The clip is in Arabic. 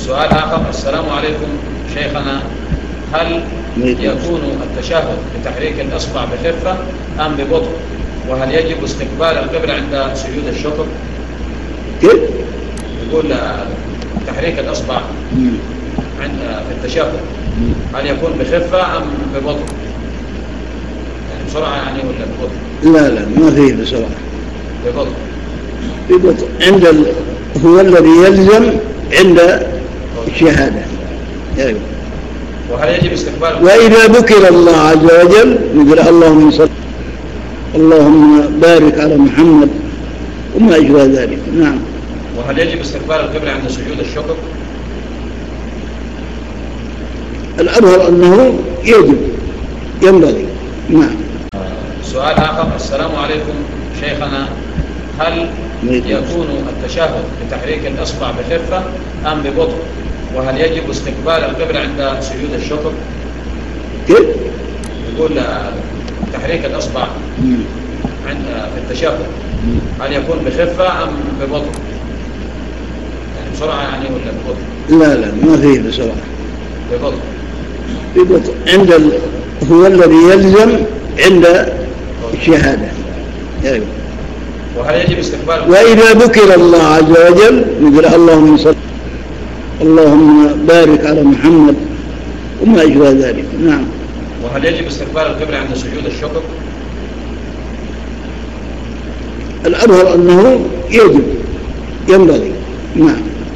سؤال آخر. السلام عليكم شيخنا، هل يكون التشهد بتحريك الأصبع بخفة أم ببطء؟ وهل يجب استقبال القبلة عند سجود الشكر؟ كيف؟ يقول تحريك الأصبع في التشهد هل يكون بخفة أم ببطء؟ يعني بسرعة يعني ولا ببطء؟ لا ما فيه بسرعة، ببطء. هو الذي يلزم عند الشهادة. يعني. وهل يجب استقبال؟ وإذا ذكر الله عز وجل يقول اللهم صل اللهم بارك على محمد وما أجرى ذلك. نعم. وهل يجب استقبال القبلة عند سجود الشكر؟ الأظهر أنه يجب، ينبغي. نعم. سؤال آخر. السلام عليكم شيخنا، هل يكون التشهد بتحريك الأصبع بخفة أم ببطء؟ وهل يجب استقبال القبلة عند سجود الشكر؟ كيف؟ يقول تحريك الأصبع في التشهد هل يكون بخفة أم ببطء؟ يعني بسرعة يعني ولا ببطء؟ لا ما فيه بسرعة، ببطء. هو الذي يلزم عند الشهادة. يعني. وهل يجب استقبال؟ وإذا ذكر الله عز وجل يقول اللهم صل اللهم بارك على محمد وما أجرى ذلك. نعم. وهل يجب استقبال القبلة عند سجود الشكر؟ الأظهر أنه يجب، ينبغي. نعم.